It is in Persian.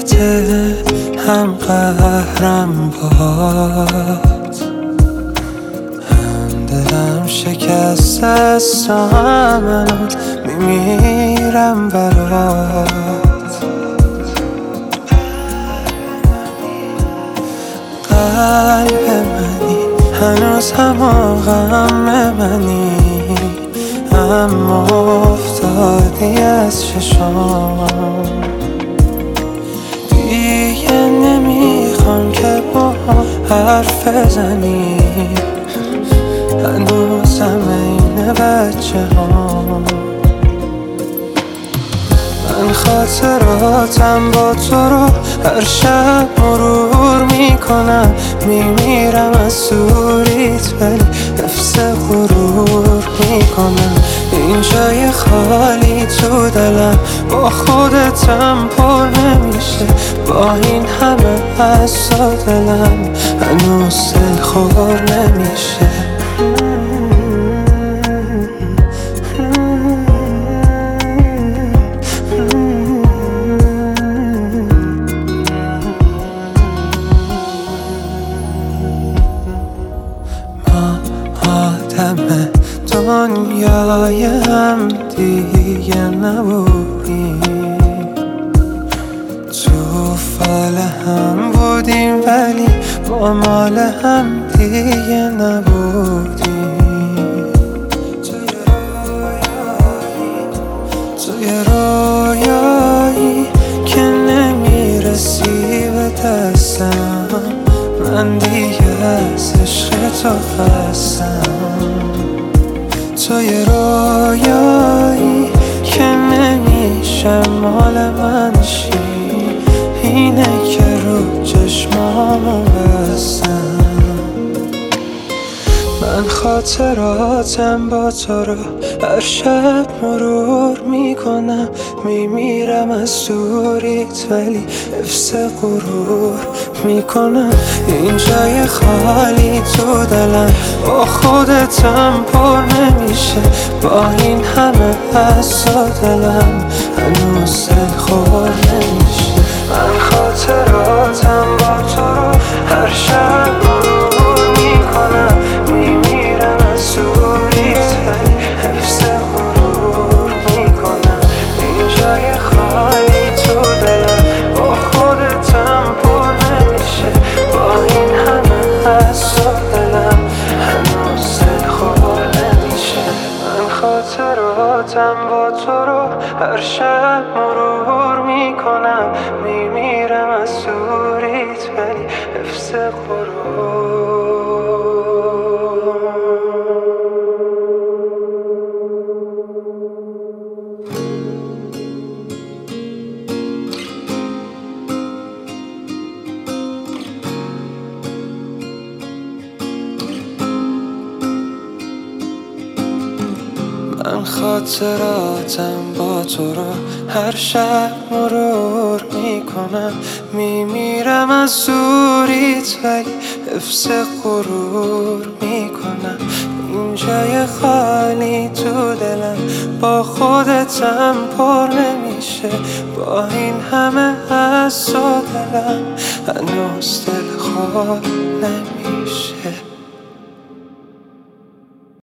غلطه هم قهرم باهات، هم دلم شکسته است و هم میمیرم برات. قلب منی هنوز هم غم منی، اما افتادی از چشام. دیگه نمیخوام که با حرف بزنی، هنوزم این بچه ها. من خاطراتم با تو رو هر شب مرور میکنم، میمیرم از دوریت ولی حفظ غرور میکنم. این جای خالی تو دلم با خودتم پر نمیشه، با این همه از دلم هنوز دلخور نمیشه. آدم دنیای هم دیگه نبودیم، تو فال هم بودیم ولی با مال هم دیگه نبودیم. توی رویایی که نمیرسی به دستم، من دیگه از عشق تو خستم. توی رویایی که نمیشه مال من شی، اینه که رو چشمامو بستم. من خاطراتم با تو رو هر شب مرور میکنم، میمیرم از دوریت ولی حفظ غرور میکنم. این جای خالی تو دلم با خودتم پر نمیشه، با این همه از دلم هنوز دلخور نمیشه. من خاطراتم با تو رو هر شب مرور میکنم، میمیرم از دوریت ولی حفظ غرور میکنم. این جای خالی تو دلم با خودتم پر نمیشه، با این همه از دلم هنوز دلخور نمیشه. من خاطراتم با تو رو هر شب مرور میکنم، میمیرم از دوریت ولی حفظ غرور. من خاطراتم با تو رو هر شب مرور میکنم، میمیرم از دوریت ولی حفظ غرور میکنم. این جای خالی تو دلم با خودتم پر نمیشه، با این همه از دلم هنوز دلخور نمیشه.